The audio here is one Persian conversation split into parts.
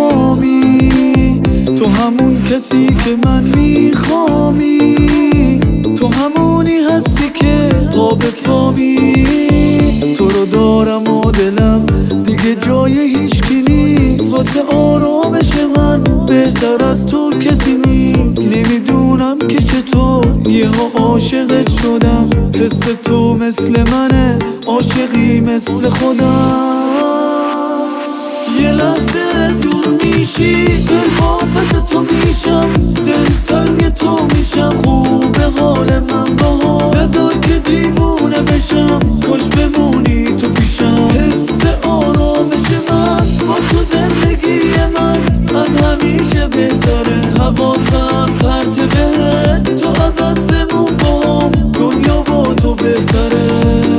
میخوامی، تو همون کسی که من میخوامی، تو همونی هستی که پا به پا تو رو دارم و دلم دیگه جای هیچکی نیست، واسه آرامش من بهتر از تو کسی نیست. نمیدونم که چطور یهو عاشقت شدم، حس تو مثل منه، عاشقی مثل خودم. یه لحظه دور میشی دل واپس تو میشم، دل تنگ تو میشم، خوبه حال من باها، نذار که دیوونه بشم، کاش بمونی تو پیشم. حس آرامش من با تو زندگی من از همیشه بهتره، حواسم پرت بهت، تو ابد بمون باهم، دنیا با تو بهتره.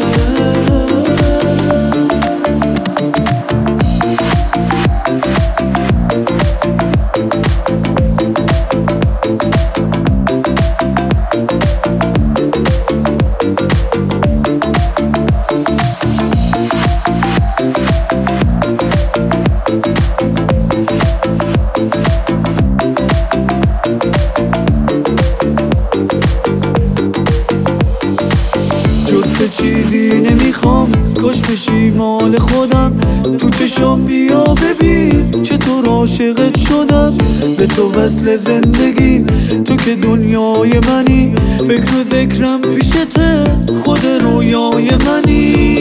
چیزی نمیخوام، کاش بشی مال خودم، تو چشام بیا ببین چطور عاشقت شدم، به تو وصل زندگی، تو که دنیای منی، فکر و ذکرم پیشته، خود رویای منی.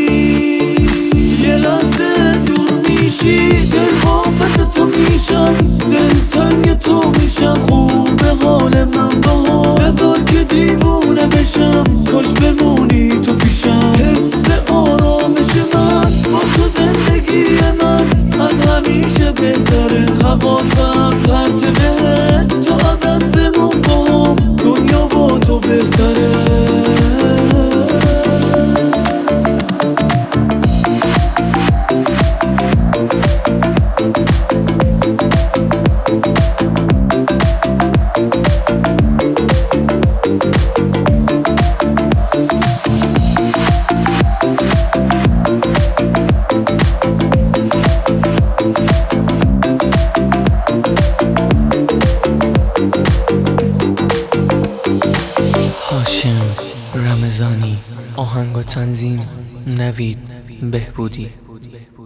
یه لحظه دور میشی دل واپس تو میشم، دل تنگ تو میشم، خوبه حال من باها، نذار که دیوونه بشم، کاش بمونی تو پیشم. حس آرامش من با تو زندگی من از همیشه بهتره، حواسم پرت بهت، تا ابد بمون باهم، دنیا با تو بهتره. هاشم رمضانی، آهنگ و تنظیم نوید بهبودی.